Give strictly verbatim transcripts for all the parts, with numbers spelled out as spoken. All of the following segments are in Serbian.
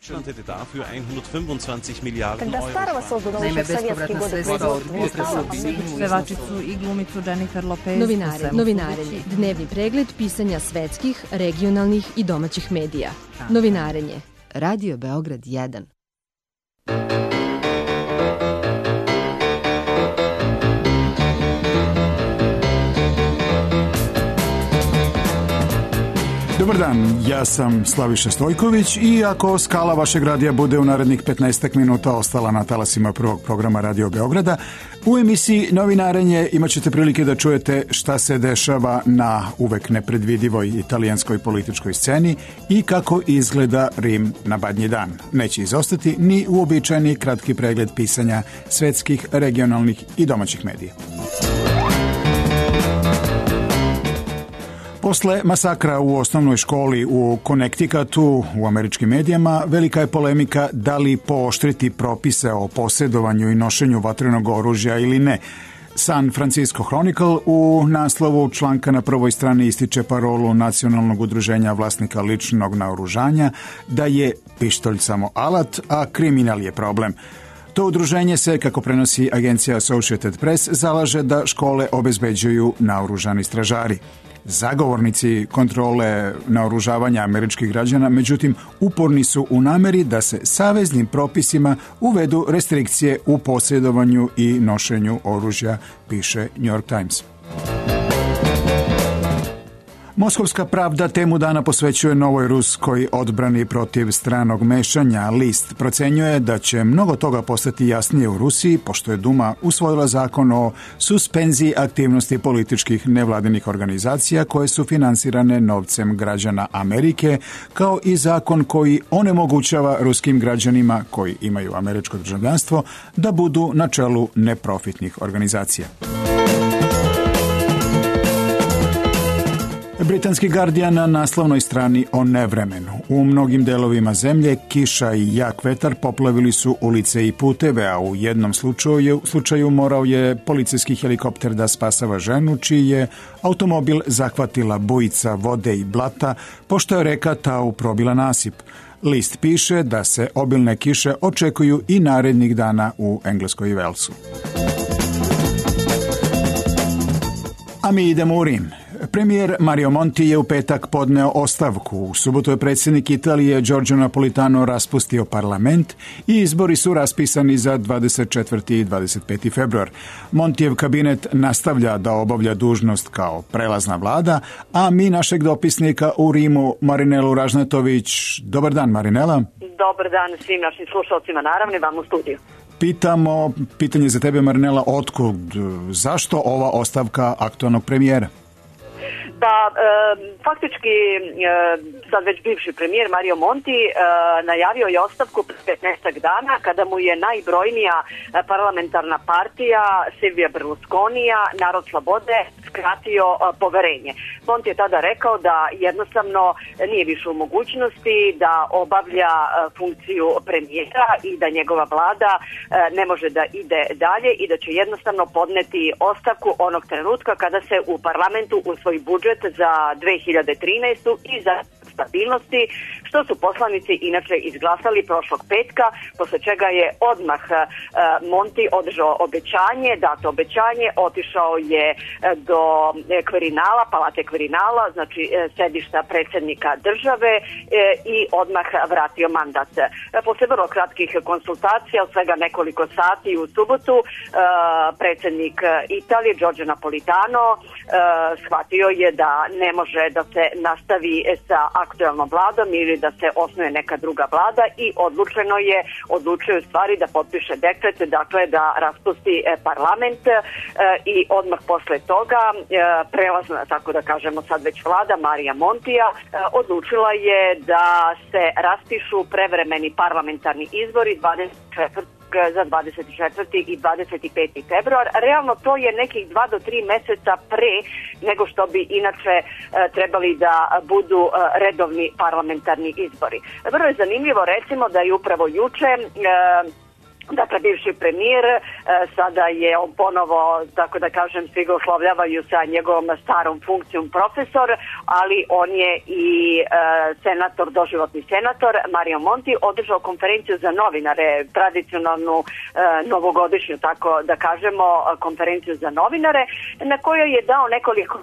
Naime, bespovratna sredstva od pevačicu i glumicu Jennifer Lopez. Novinare, novinarenje, dnevni pregled pisanja svetskih, regionalnih i domaćih medija. Novinarenje. Radio Beograd jedan. Dobar dan, ja sam Slaviša Stojković i ako skala vašeg radija bude u narednih petnaestak minuta ostala na talasima prvog programa Radio Beograda, u emisiji Novinarenje imat ćete prilike da čujete šta se dešava na uvek nepredvidivoj italijanskoj političkoj sceni i kako izgleda Rim na badnji dan. Neće izostati ni uobičajeni kratki pregled pisanja svetskih, regionalnih i domaćih medija. Posle masakra u osnovnoj školi u Connecticutu u američkim medijama, velika je polemika da li pooštriti propise o posjedovanju i nošenju vatrenog oružja ili ne. San Francisco Chronicle u naslovu članka na prvoj strani ističe parolu Nacionalnog udruženja vlasnika ličnog naoružanja da je pištolj samo alat, a kriminal je problem. To udruženje se, kako prenosi agencija Associated Press, zalaže da škole obezbeđuju naoružani stražari. Zagovornici kontrole naoružavanja američkih građana, međutim, uporni su u nameri da se saveznim propisima uvedu restrikcije u posjedovanju i nošenju oružja, piše New York Times. Moskovska pravda temu dana posvećuje novoj ruskoj odbrani protiv stranog mešanja. List procenjuje da će mnogo toga postati jasnije u Rusiji, pošto je Duma usvojila zakon o suspenziji aktivnosti političkih nevladinih organizacija koje su finansirane novcem građana Amerike, kao i zakon koji onemogućava ruskim građanima koji imaju američko državljanstvo da budu na čelu neprofitnih organizacija. Britanski Guardian na naslovnoj strani o nevremenu. U mnogim delovima zemlje kiša i jak vetar poplavili su ulice i puteve, a u jednom slučaju, slučaju morao je policijski helikopter da spasava ženu, čiji je automobil zahvatila bujica vode i blata, pošto je reka Tau probila nasip. List piše da se obilne kiše očekuju i narednih dana u Engleskoj i Velsu. A mi idemo u Rim. Premijer Mario Monti je u petak podneo ostavku. U subotu je predsjednik Italije Giorgio Napolitano raspustio parlament i izbori su raspisani za dvadeset četvrti i dvadeset peti februar. Montijev kabinet nastavlja da obavlja dužnost kao prelazna vlada, a mi našeg dopisnika u Rimu, Marinelu Ražnatović. Dobar dan, Marinela. Dobar dan svim našim slušalcima, naravno i vam u studiju. Pitamo, pitanje za tebe, Marinela, otkud, zašto ova ostavka aktualnog premijera? Pa, e, faktički e, sad već bivši premijer Mario Monti e, najavio je ostavku pre petnaestak dana kada mu je najbrojnija parlamentarna partija Silvija Berlusconija, Narod slobode, skratio e, poverenje. Monti je tada rekao da jednostavno nije više u mogućnosti da obavlja e, funkciju premijera i da njegova vlada e, ne može da ide dalje i da će jednostavno podneti ostavku onog trenutka kada se u parlamentu usvoji budžet za dve hiljade trinaestu i za stabilnosti, što su poslanici inače izglasali prošlog petka, posle čega je odmah uh, Monti održao obećanje, dato obećanje, otišao je uh, do Kvirinala, palate Kvirinala, znači uh, sedišta predsjednika države uh, i odmah vratio mandat. Uh, posle vrlo kratkih konsultacija, od svega nekoliko sati u subotu, uh, predsjednik Italije Giorgio Napolitano uh, shvatio je da ne može da se nastavi sa aktualnom vladom ili da se osnuje neka druga vlada i odlučeno je, odlučio u stvari da potpiše dekret, dakle da raspusti parlament e, i odmah posle toga e, prelazna, tako da kažemo sad već vlada Marija Montija, e, odlučila je da se raspišu prevremeni parlamentarni izbori dvadeset četvrtog za dvadeset četvrti i dvadeset peti februar. Realno to je nekih dva do tri meseca pre nego što bi inače e, trebali da budu e, redovni parlamentarni izbori. Vrlo je zanimljivo recimo da je upravo juče e, Dakle, bivši premijer, sada je on ponovo, tako da kažem, svi ga oslovljavaju sa njegovom starom funkcijom profesor, ali on je i senator, doživotni senator. Mario Monti održao konferenciju za novinare, tradicionalnu novogodišnju, tako da kažemo, konferenciju za novinare, na kojoj je dao nekoliko,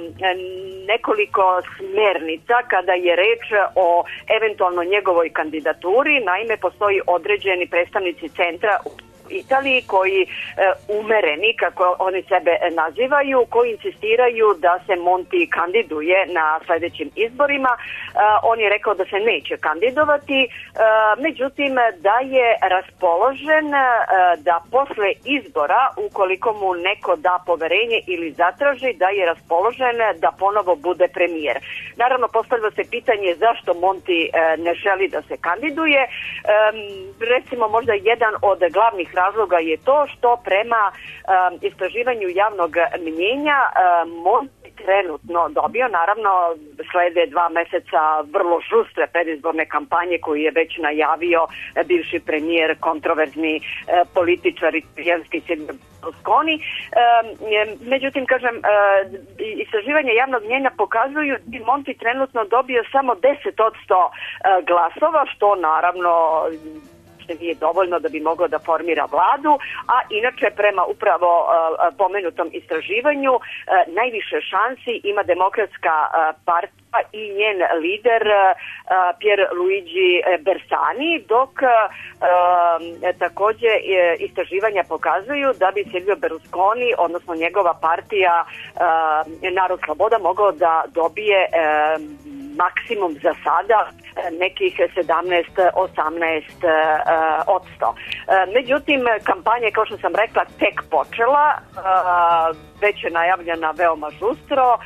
nekoliko smernica kada je reč o eventualno njegovoj kandidaturi. Naime, postoji određeni predstavnici centra u Italiji koji e, umereni, kako oni sebe nazivaju, koji insistiraju da se Monti kandiduje na sledećim izborima. E, on je rekao da se neće kandidovati, e, međutim da je raspoložen e, da posle izbora, ukoliko mu neko da poverenje ili zatraži, da je raspoložen da ponovo bude premijer. Naravno, postavlja se pitanje zašto Monti e, ne želi da se kandiduje. E, recimo, možda jedan od glavnih razloga je to što prema um, istraživanju javnog mnjenja um, Monti trenutno dobio, naravno slede dva meseca vrlo žustre predizborne kampanje koju je već najavio bivši premijer, kontroverzni uh, političar italijanski Silvio Berlusconi. Um, međutim, kažem, uh, istraživanje javnog mnjenja pokazuju da Monti trenutno dobio samo deset posto uh, glasova, što naravno nije dovoljno da bi mogao da formira vladu, a inače prema upravo uh, pomenutom istraživanju uh, najviše šansi ima Demokratska uh, partija i njen lider uh, Pier Luigi Bersani, dok uh, uh, takođe uh, istraživanja pokazuju da bi Silvio Berlusconi, odnosno njegova partija uh, Narod sloboda, mogao da dobije uh, maksimum za sada nekih sedamnaest do osamnaest odsto. Međutim, kampanja, kao što sam rekla, tek počela, već je najavljena veoma žustro.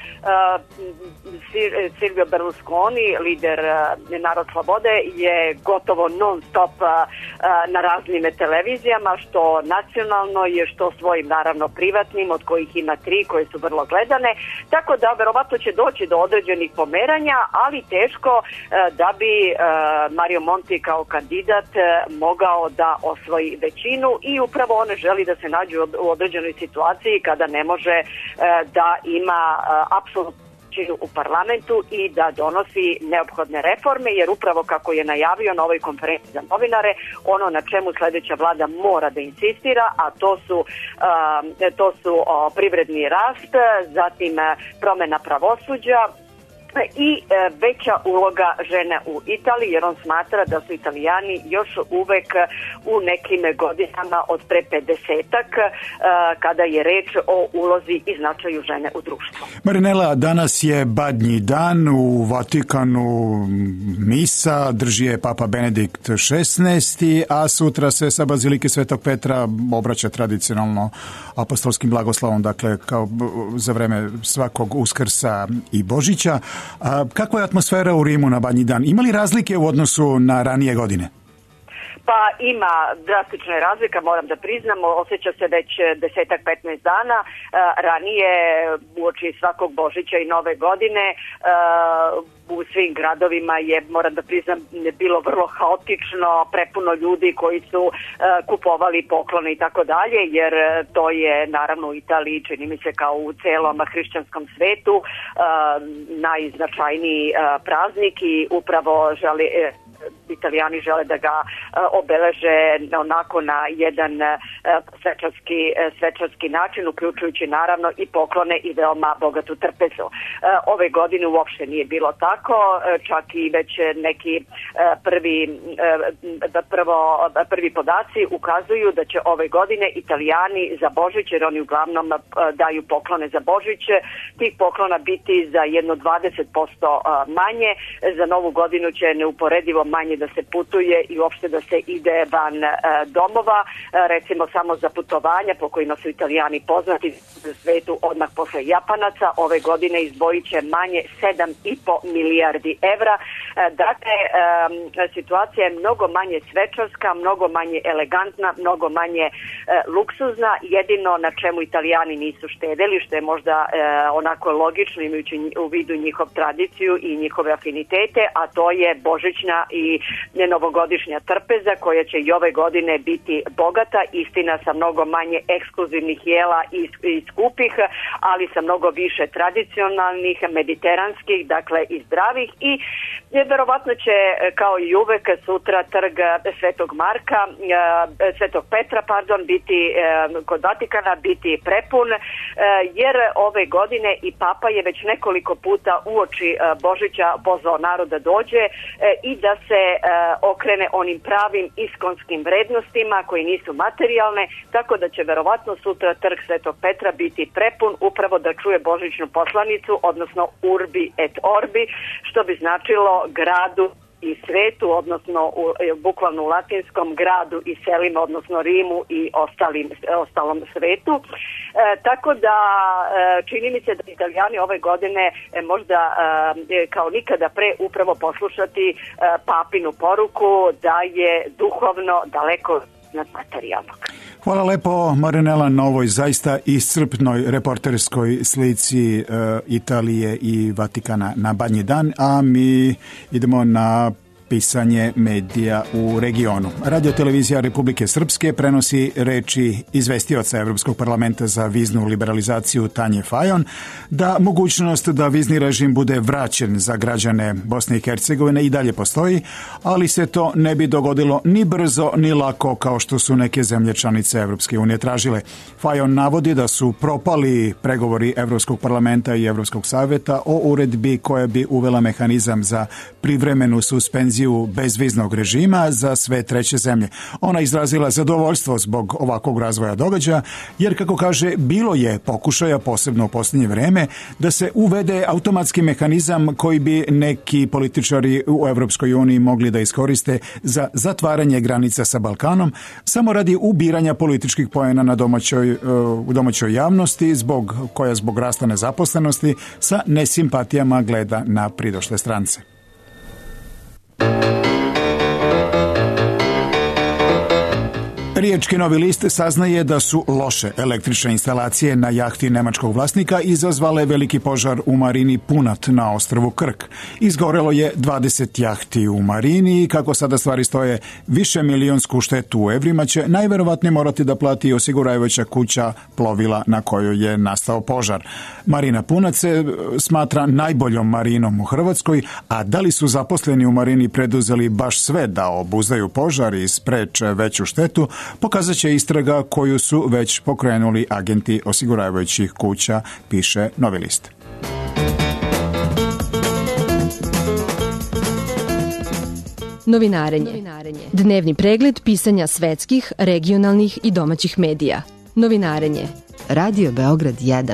Silvio Berlusconi, lider Narod slobode, je gotovo non stop na raznim televizijama, što nacionalno je, što svojim naravno privatnim, od kojih ima tri koje su vrlo gledane, tako da verovatno će doći do određenih pomeranja, ali teško da bi Mario Monti kao kandidat mogao da osvoji većinu i upravo on želi da se nađe u određenoj situaciji kada ne može da ima apsolutno u parlamentu i da donosi neophodne reforme, jer upravo kako je najavio na ovoj konferenciji za novinare, ono na čemu sledeća vlada mora da insistira, a to su, uh, to su uh, privredni rast, zatim uh, promena pravosuđa i e, veća uloga žene u Italiji, jer on smatra da su Italijani još uvek u nekim godinama od pre pedesetak e, kada je reč o ulozi i značaju žene u društvu. Marinela, danas je Badnji dan, u Vatikanu misa drži je Papa Benedikt šesnaesti, a sutra se sa Bazilike Svetog Petra obraća tradicionalno apostolskim blagoslovom, dakle kao za vreme svakog Uskrsa i Božića. A kakva je atmosfera u Rimu na Badnji dan? Ima li razlike u odnosu na ranije godine? Pa ima drastična razlika, moram da priznamo, osjeća se već desetak petnaest dana. Ranije, uoči svakog Božića i Nove godine, u svim gradovima je, moram da priznam, bilo vrlo haotično, prepuno ljudi koji su kupovali poklone i tako dalje, jer to je naravno u Italiji, čini mi se kao u celom hrišćanskom svetu, najznačajniji praznik i upravo želi... Italijani žele da ga obeleže onako na jedan svečarski, svečarski način, uključujući naravno i poklone i veoma bogatu trpezu. Ove godine uopšte nije bilo tako, čak i već neki prvi, prvo, prvi podaci ukazuju da će ove godine Italijani za Božić, jer oni uglavnom daju poklone za Božić, tih poklona biti za jedno dvadeset posto manje. Za Novu godinu će neuporedivo manje da se putuje i uopšte da se ide van e, domova, e, recimo samo za putovanja po kojima su Italijani poznati u svetu odmah posle Japanaca. Ove godine izdvojit će manje sedam i po milijardi evra. E, dakle, e, situacija je mnogo manje svečarska, mnogo manje elegantna, mnogo manje e, luksuzna. Jedino na čemu Italijani nisu štedeli, što je možda e, onako logično imajući u vidu njihov tradiciju i njihove afinitete, a to je božićna i i novogodišnja trpeza koja će i ove godine biti bogata, istina sa mnogo manje ekskluzivnih jela i, i skupih, ali sa mnogo više tradicionalnih, mediteranskih, dakle i zdravih, i verovatno će kao i uvek sutra trg Svetog Marka, Svetog Petra, pardon, biti kod Vatikana biti prepun, jer ove godine i Papa je već nekoliko puta uoči Božića pozvao narod da dođe i da se okrene onim pravim iskonskim vrednostima koji nisu materijalne, tako da će verovatno sutra trg Svetog Petra biti prepun upravo da čuje božićnu poslanicu, odnosno Urbi et Orbi, što bi značilo gradu i svetu, odnosno u, bukvalno u latinskom gradu i selima, odnosno Rimu i ostalim, ostalom svetu. E, tako da e, čini mi se da Italijani ove godine e, možda e, kao nikada pre upravo poslušati e, papinu poruku da je duhovno daleko nad materijalnog. Hvala lepo, Marinela, na ovoj zaista iscrpnoj reporterskoj slici e, Italije i Vatikana na Badnji dan, a mi idemo na pisanje medija u regionu. Radio-televizija Republike Srpske prenosi reči izvestioca Evropskog parlamenta za viznu liberalizaciju Tanje Fajon da mogućnost da vizni režim bude vraćen za građane Bosne i Hercegovine i dalje postoji, ali se to ne bi dogodilo ni brzo ni lako kao što su neke zemlje članice Evropske unije tražile. Fajon navodi da su propali pregovori Evropskog parlamenta i Evropskog savjeta o uredbi koja bi uvela mehanizam za privremenu suspenziju bezviznog režima za sve treće zemlje. Ona izrazila zadovoljstvo zbog ovakvog razvoja događaja, jer kako kaže, bilo je pokušaja, posebno u posljednje vreme, da se uvede automatski mehanizam koji bi neki političari u Evropskoj uniji mogli da iskoriste za zatvaranje granica sa Balkanom, samo radi ubiranja političkih poena na domaćoj, u domaćoj javnosti, zbog koja zbog rasta nezaposlenosti sa nesimpatijama gleda na pridošle strance. Riječki Novi list saznaje da su loše električne instalacije na jahti nemačkog vlasnika izazvale veliki požar u marini Punat na ostrvu Krk. Izgorelo je dvadeset jahti u marini i kako sada stvari stoje, više milionsku štetu u evrima će najverovatnije morati da plati osiguravajuća kuća plovila na kojoj je nastao požar. Marina Punat se smatra najboljom marinom u Hrvatskoj, a da li su zaposleni u marini preduzeli baš sve da obuzdaju požar i spreče veću štetu, pokazat će istraga koju su već pokrenuli agenti osiguravajućih kuća, piše Novi list. Novinarenje. Dnevni pregled pisanja svetskih, regionalnih i domaćih medija. Novinarenje. Radio Beograd jedan.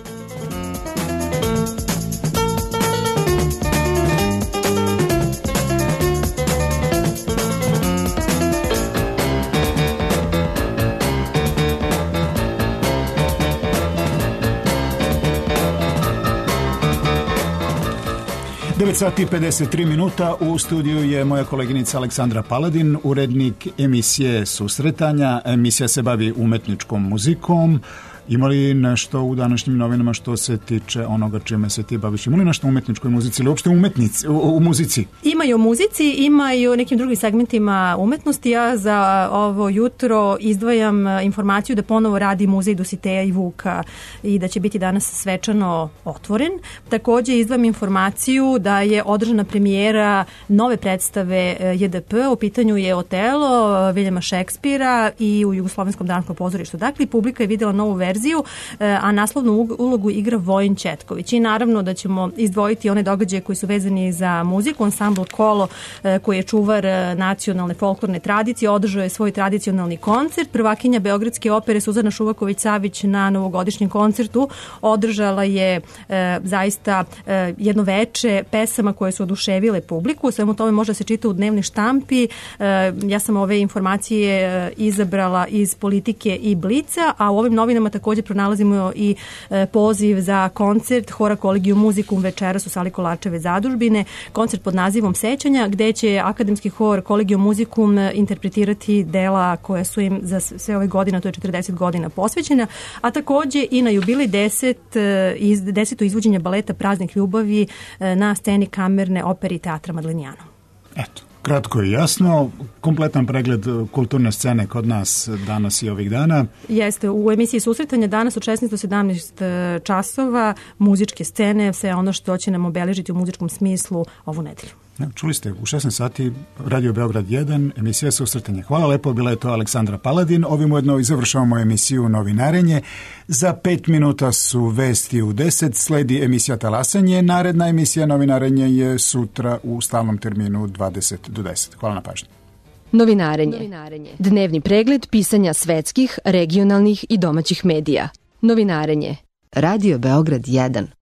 devet sati i pedeset tri minuta, u studiju je moja koleginica Aleksandra Paladin, urednik emisije Susretanja. Emisija se bavi umetničkom muzikom. Ima li nešto u današnjim novinama što se tiče onoga čime se ti baviš? Ima li nešto u umetničkoj muzici ili uopšte umetnici, u, u muzici? Ima i u muzici, ima i u nekim drugim segmentima umetnosti. Ja za ovo jutro izdvajam informaciju da ponovo radi muzej Dositeja i Vuka i da će biti danas svečano otvoren. Također izdvajam informaciju da je održana premijera nove predstave J D P. U pitanju je Otelo Viljama Šekspira i u Jugoslovenskom danskom pozorištu. Dakle, publika je vidjela novu verziju, a naslovnu ulogu igra Vojin Četković. I naravno da ćemo izdvojiti one događaje koji su vezani za muziku. Ansambl Kolo, koji je čuvar nacionalne folklorne tradicije, održao je svoj tradicionalni koncert. Prvakinja Beogradske opere Suzana Šuvaković-Savić na novogodišnjem koncertu održala je e, zaista e, jedno veče pesama koje su oduševile publiku. Svemu tome može se čita u dnevnoj štampi. E, ja sam ove informacije izabrala iz Politike i Blica, a u ovim novinama također pronalazimo i e, poziv za koncert Hora Collegium Musicum večeras u sali Kolarčeve zadužbine, koncert pod nazivom Sećanja, gde će akademski hor Collegium Musicum interpretirati dela koja su im za sve ove godine, to je četrdeset godina posvećena, a također i na jubilej deset, iz, deseto izvođenje baleta Praznik ljubavi na sceni Kamerne opere i teatra Madlenjano. Eto. Kratko i jasno, kompletan pregled kulturne scene kod nas danas i ovih dana. Jeste, u emisiji Susretanja danas od šesnaest do sedamnaest časova muzičke scene, sve ono što će nam obeležiti u muzičkom smislu ovu nedelju. Čuli ste, u šesnaest sati Radio Beograd jedan, emisija Susretanje. Hvala lepo, bila je to Aleksandra Paladin. Ovim ujedno i završavamo emisiju Novinarenje. Za pet minuta su vesti u deset, sledi emisija Talasanje. Naredna emisija Novinarenje je sutra u stalnom terminu dvadeset do deset. Hvala na pažnji. Novinarenje. Dnevni pregled pisanja svetskih, regionalnih i domaćih medija. Novinarenje. Radio Beograd jedan.